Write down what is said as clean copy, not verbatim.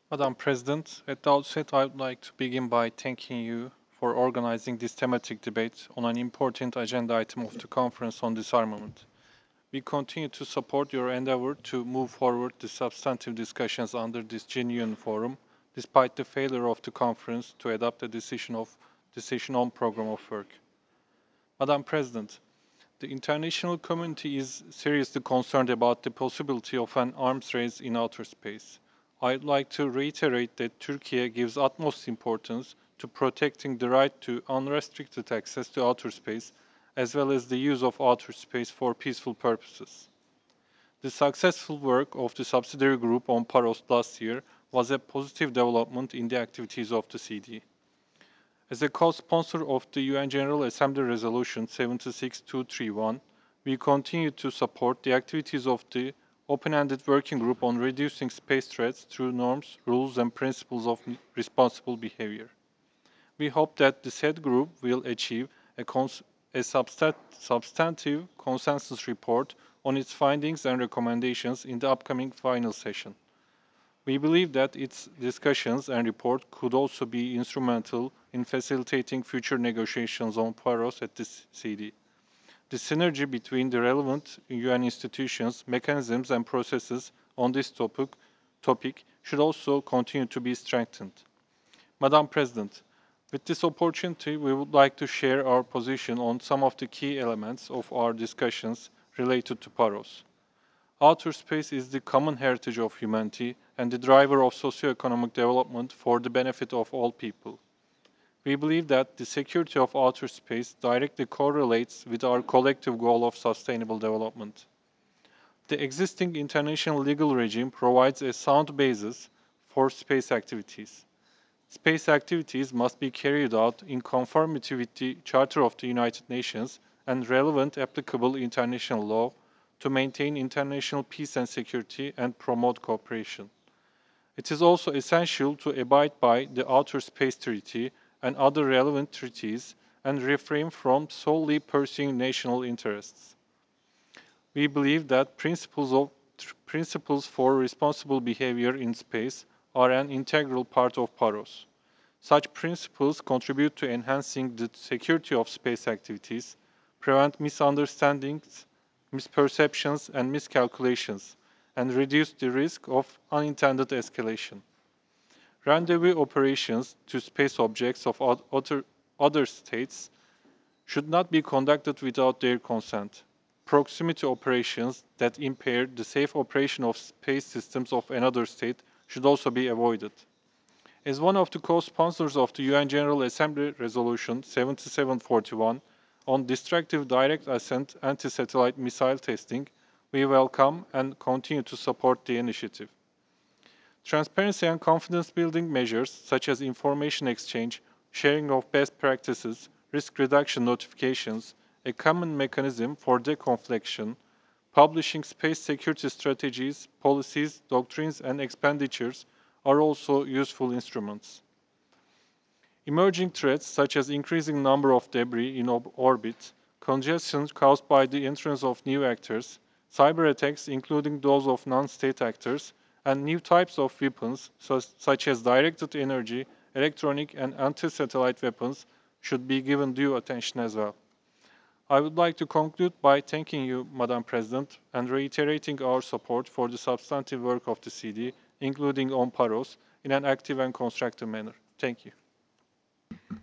Madam President, at the outset, I would like to begin by thanking you for organizing this thematic debate on an important agenda item of the Conference on Disarmament. We continue to support your endeavor to move forward the substantive discussions under this genuine forum, despite the failure of the conference to adopt a decision on program of work. Madam President, the international community is seriously concerned about the possibility of an arms race in outer space. I'd like to reiterate that Turkey gives utmost importance to protecting the right to unrestricted access to outer space, as well as the use of outer space for peaceful purposes. The successful work of the subsidiary group on Paros last year was a positive development in the activities of the CD. As a co-sponsor of the UN General Assembly Resolution 76231, we continue to support the activities of the open-ended working group on reducing space threats through norms, rules, and principles of responsible behavior. We hope that the said group will achieve a substantive consensus report on its findings and recommendations in the upcoming final session. We believe that its discussions and report could also be instrumental in facilitating future negotiations on PAROS at the CD. The synergy between the relevant UN institutions, mechanisms, and processes on this topic should also continue to be strengthened. Madam President, with this opportunity, we would like to share our position on some of the key elements of our discussions related to PAROS. Outer space is the common heritage of humanity and the driver of socio-economic development for the benefit of all people. We believe that the security of outer space directly correlates with our collective goal of sustainable development. The existing international legal regime provides a sound basis for space activities. Space activities must be carried out in conformity with the Charter of the United Nations and relevant applicable international law to maintain international peace and security and promote cooperation. It is also essential to abide by the Outer Space Treaty and other relevant treaties and refrain from solely pursuing national interests. We believe that principles for responsible behavior in space are an integral part of PAROS. Such principles contribute to enhancing the security of space activities, prevent misunderstandings, misperceptions, and miscalculations, and reduce the risk of unintended escalation. Rendezvous operations to space objects of other states should not be conducted without their consent. Proximity operations that impair the safe operation of space systems of another state should also be avoided. As one of the co-sponsors of the UN General Assembly Resolution 7741 on destructive direct ascent anti-satellite missile testing, we welcome and continue to support the initiative. Transparency and confidence-building measures such as information exchange, sharing of best practices, risk reduction notifications, a common mechanism for deconfliction, publishing space security strategies, policies, doctrines, and expenditures are also useful instruments. Emerging threats such as increasing number of debris in orbit, congestion caused by the entrance of new actors, cyber attacks including those of non-state actors, and new types of weapons such as directed energy, electronic and anti-satellite weapons should be given due attention as well. I would like to conclude by thanking you, Madam President, and reiterating our support for the substantive work of the CD, including on PAROS, in an active and constructive manner. Thank you.